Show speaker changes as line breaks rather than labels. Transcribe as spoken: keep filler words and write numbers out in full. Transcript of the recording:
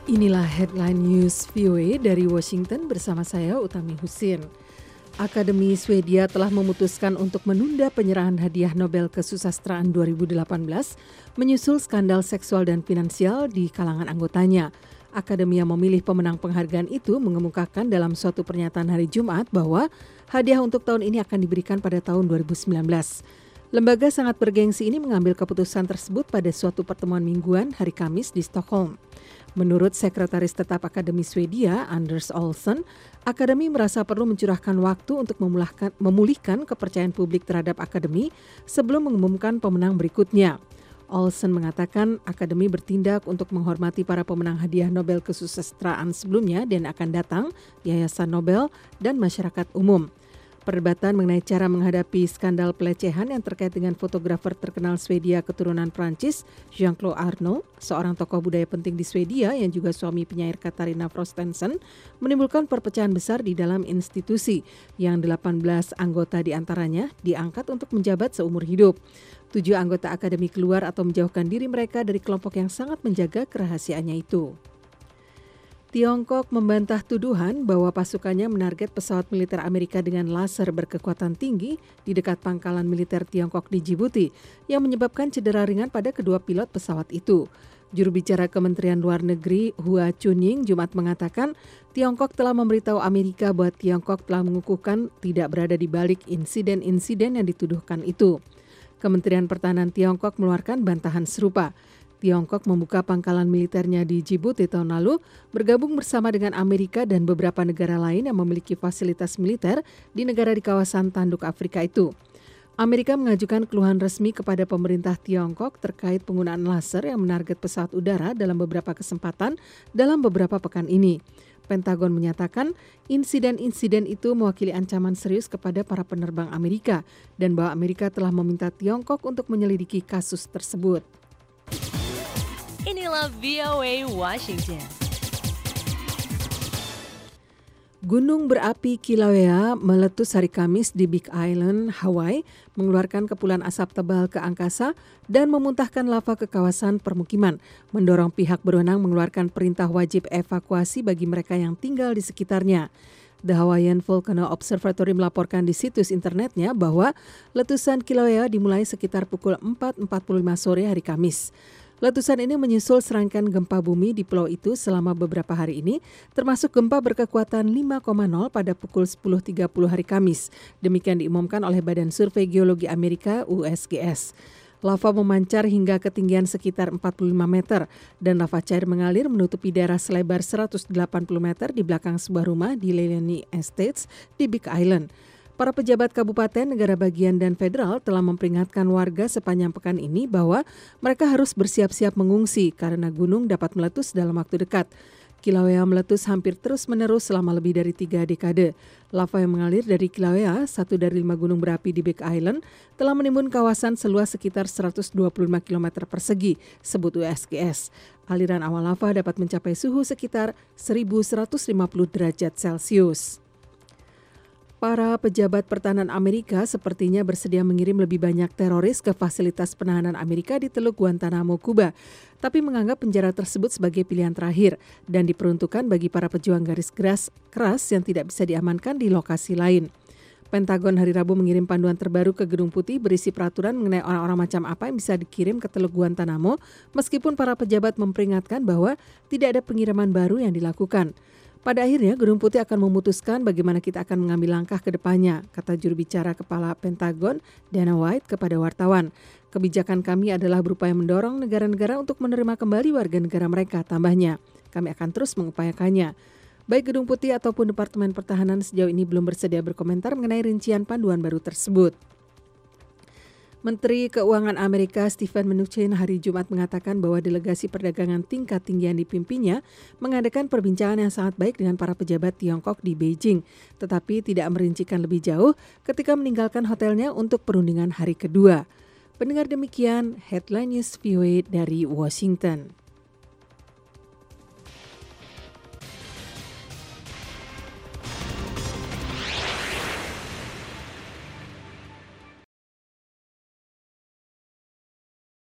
Inilah headline news V O A dari Washington bersama saya Utami Husin. Akademi Swedia telah memutuskan untuk menunda penyerahan hadiah Nobel Kesusastraan dua ribu delapan belas menyusul skandal seksual dan finansial di kalangan anggotanya. Akademi yang memilih pemenang penghargaan itu mengemukakan dalam suatu pernyataan hari Jumat bahwa hadiah untuk tahun ini akan diberikan pada tahun dua ribu sembilan belas. Lembaga sangat bergengsi ini mengambil keputusan tersebut pada suatu pertemuan mingguan hari Kamis di Stockholm. Menurut Sekretaris Tetap Akademi Swedia, Anders Olsson, Akademi merasa perlu mencurahkan waktu untuk memulihkan kepercayaan publik terhadap Akademi sebelum mengumumkan pemenang berikutnya. Olsson mengatakan Akademi bertindak untuk menghormati para pemenang hadiah Nobel Kesusastraan sebelumnya dan akan datang, Yayasan Nobel, dan masyarakat umum. Perdebatan mengenai cara menghadapi skandal pelecehan yang terkait dengan fotografer terkenal Swedia keturunan Prancis, Jean-Claude Arnault, seorang tokoh budaya penting di Swedia yang juga suami penyair Katarina Frostenson, menimbulkan perpecahan besar di dalam institusi yang delapan belas anggota diantaranya diangkat untuk menjabat seumur hidup. Tujuh anggota akademi keluar atau menjauhkan diri mereka dari kelompok yang sangat menjaga kerahasiaannya itu. Tiongkok membantah tuduhan bahwa pasukannya menarget pesawat militer Amerika dengan laser berkekuatan tinggi di dekat pangkalan militer Tiongkok di Djibouti yang menyebabkan cedera ringan pada kedua pilot pesawat itu. Juru bicara Kementerian Luar Negeri Hua Chunying Jumat mengatakan Tiongkok telah memberitahu Amerika bahwa Tiongkok telah mengukuhkan tidak berada di balik insiden-insiden yang dituduhkan itu. Kementerian Pertahanan Tiongkok mengeluarkan bantahan serupa. Tiongkok membuka pangkalan militernya di Djibouti tahun lalu, bergabung bersama dengan Amerika dan beberapa negara lain yang memiliki fasilitas militer di negara di kawasan tanduk Afrika itu. Amerika mengajukan keluhan resmi kepada pemerintah Tiongkok terkait penggunaan laser yang menarget pesawat udara dalam beberapa kesempatan dalam beberapa pekan ini. Pentagon menyatakan insiden-insiden itu mewakili ancaman serius kepada para penerbang Amerika dan bahwa Amerika telah meminta Tiongkok untuk menyelidiki kasus tersebut.
Inilah V O A Washington.
Gunung berapi Kilauea meletus hari Kamis di Big Island, Hawaii, mengeluarkan kepulan asap tebal ke angkasa dan memuntahkan lava ke kawasan permukiman, mendorong pihak berwenang mengeluarkan perintah wajib evakuasi bagi mereka yang tinggal di sekitarnya. The Hawaiian Volcano Observatory melaporkan di situs internetnya bahwa letusan Kilauea dimulai sekitar pukul empat empat puluh lima sore hari Kamis. Letusan ini menyusul serangkaian gempa bumi di pulau itu selama beberapa hari ini, termasuk gempa berkekuatan lima koma nol pada pukul sepuluh tiga puluh hari Kamis. Demikian diumumkan oleh Badan Survei Geologi Amerika U S G S. Lava memancar hingga ketinggian sekitar empat puluh lima meter dan lava cair mengalir menutupi daerah selebar seratus delapan puluh meter di belakang sebuah rumah di Leilani Estates di Big Island. Para pejabat kabupaten, negara bagian, dan federal telah memperingatkan warga sepanjang pekan ini bahwa mereka harus bersiap-siap mengungsi karena gunung dapat meletus dalam waktu dekat. Kilauea meletus hampir terus-menerus selama lebih dari tiga dekade. Lava yang mengalir dari Kilauea, satu dari lima gunung berapi di Big Island, telah menimbun kawasan seluas sekitar seratus dua puluh lima kilometer persegi, sebut U S G S. Aliran awal lava dapat mencapai suhu sekitar seribu seratus lima puluh derajat Celcius. Para pejabat pertahanan Amerika sepertinya bersedia mengirim lebih banyak teroris ke fasilitas penahanan Amerika di Teluk Guantanamo, Kuba, tapi menganggap penjara tersebut sebagai pilihan terakhir dan diperuntukkan bagi para pejuang garis keras, keras yang tidak bisa diamankan di lokasi lain. Pentagon hari Rabu mengirim panduan terbaru ke Gedung Putih berisi peraturan mengenai orang-orang macam apa yang bisa dikirim ke Teluk Guantanamo, meskipun para pejabat memperingatkan bahwa tidak ada pengiriman baru yang dilakukan. Pada akhirnya, Gedung Putih akan memutuskan bagaimana kita akan mengambil langkah ke depannya, kata juru bicara Kepala Pentagon, Dana White, kepada wartawan. Kebijakan kami adalah berupaya mendorong negara-negara untuk menerima kembali warga negara mereka, tambahnya. Kami akan terus mengupayakannya. Baik Gedung Putih ataupun Departemen Pertahanan sejauh ini belum bersedia berkomentar mengenai rincian panduan baru tersebut. Menteri Keuangan Amerika Steven Mnuchin hari Jumat mengatakan bahwa delegasi perdagangan tingkat tinggi yang dipimpinnya mengadakan perbincangan yang sangat baik dengan para pejabat Tiongkok di Beijing, tetapi tidak merincikan lebih jauh ketika meninggalkan hotelnya untuk perundingan hari kedua. Pendengar demikian, Headline News V O A dari Washington.